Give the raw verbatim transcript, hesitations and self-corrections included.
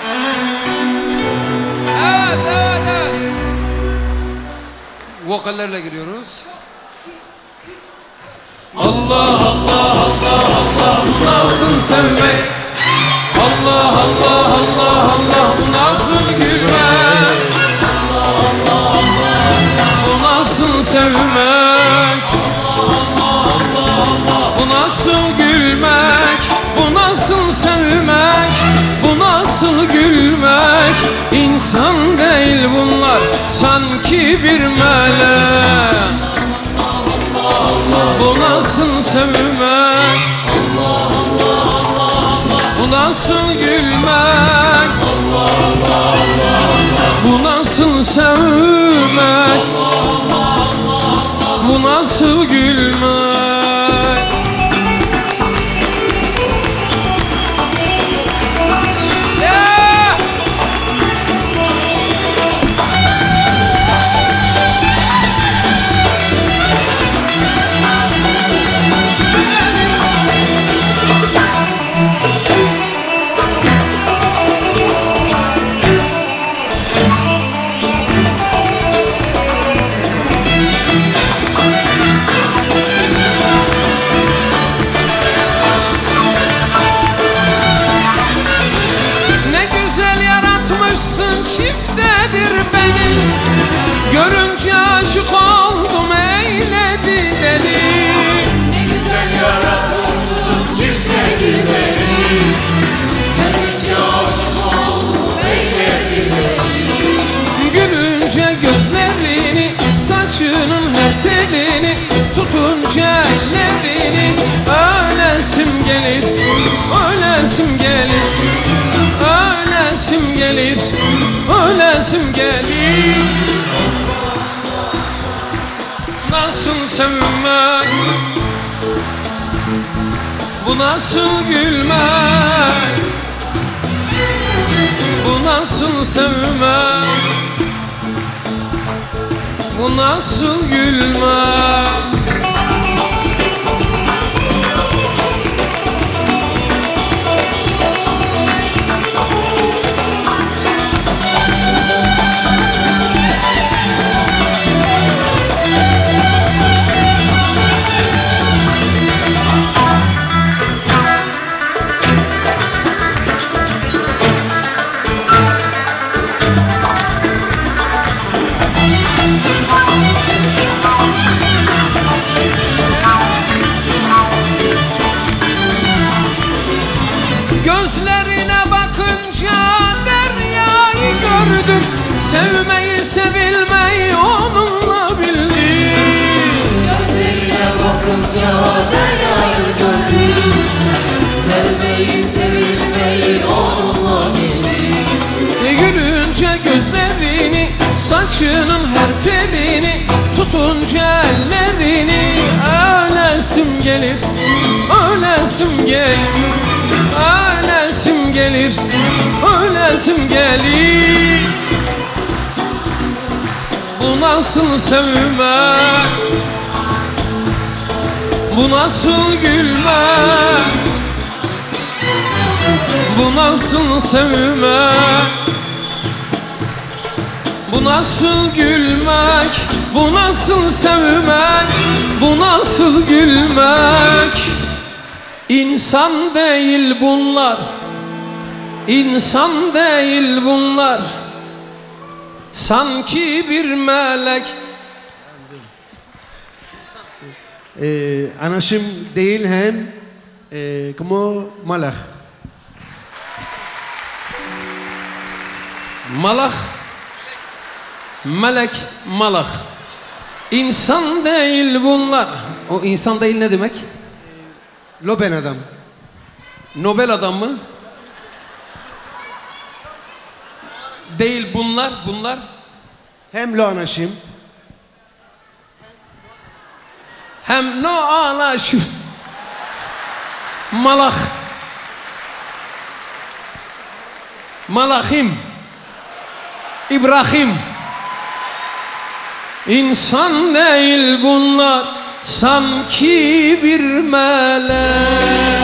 Evet, evet, evet. Vokallerle giriyoruz. Allah Allah Allah Allah, bu nasıl sevmek? Allah Allah Allah Allah, bu nasıl gülmek? Allah Allah Allah Allah, bu nasıl sevmek? Allah Allah Allah Allah, bu nasıl gülmek? Bu nasıl sevmek? Bu nasıl gülmek? İnsan değil bunlar, sanki bir melek. Bu nasıl sevmek? Allah Allah Allah Allah, bu nasıl gülmek? Allah Allah Allah Allah, bu nasıl sevmek? Allah Allah Allah Allah, bu nasıl gülmek? Yeah! Çiftedir beni, görünce aşık oldum, eyledi deli. Ne güzel yaratmışsın çiftedir beni, görünce aşık oldum, eyledi deli. Gülünce gözlerini, saçının her telini, tutunca ellerini, öylesim gelir, öylesim gelir, öylesim gelir, öylesim gelir. Nasıl sevmek? Bu nasıl gülmek? Bu nasıl sevmek? Bu nasıl gülmek? Gözlerine bakınca deryayı gördüm, sevmeyi sevilmeyi onunla bildim. Gözlerine bakınca deryayı gördüm, sevmeyi sevilmeyi onunla bildim. Gülünce gözlerini, saçının her telini, tutunca ellerini, öylesim gelir, öylesim gelir, öylesim gelir, öylesim gelir. Bu nasıl sevmek? Bu nasıl gülmek? Bu nasıl sevmek? Bu nasıl gülmek? Bu nasıl sevmek? Bu nasıl gülmek? İnsan değil bunlar, insan değil bunlar, sanki bir melek. Eh, Anashim değil hem eh, como malak. Malak, melek, malak. İnsan değil bunlar. O insan değil ne demek? Lopen adam. Nobel adam mı? Değil bunlar, bunlar. Hem lo anashim. Hem no ala şu. Malak. Malahim. İbrahim. İnsan değil bunlar, sanki bir melek.